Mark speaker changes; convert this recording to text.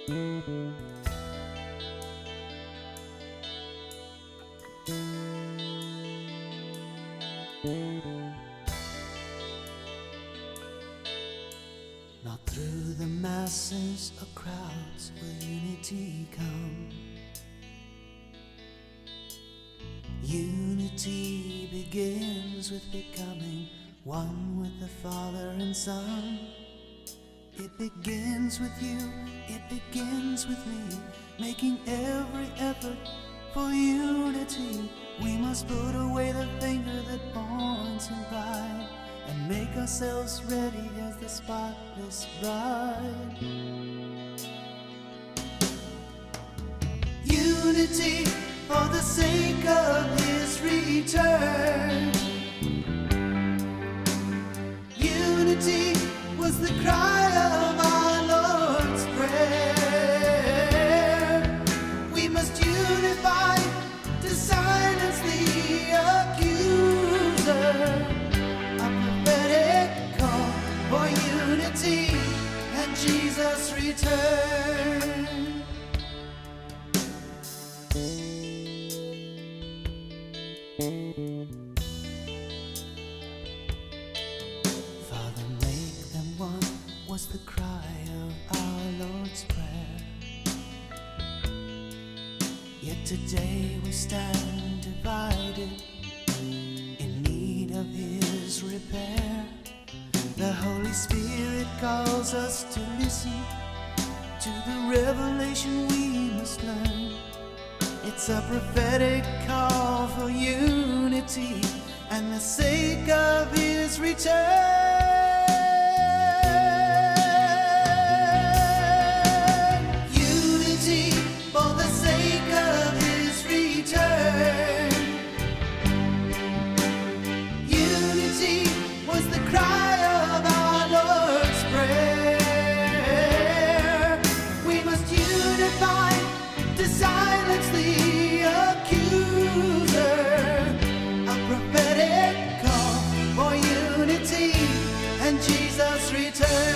Speaker 1: Not through the masses or crowds will unity come. Unity begins with becoming one with the Father and Son. It begins with you, it begins with me, making every effort for unity. We must put away the finger that points in pride and make ourselves ready as the spotless bride. Unity for the sake of His return. Unity was the cry of our Lord's prayer. We must unify to silence the accuser. A prophetic call for unity and Jesus' return. Father, make them one was the cry of our Lord's prayer. Yet today we stand divided, in need of His repair. The Holy Spirit calls us to listen to the revelation we must learn. It's a prophetic call for unity and the sake of His return. Unity for the sake of His return. Unity was the cry of our Lord's prayer. We must unify to silence the accuser. A prophetic call for unity and Jesus' return.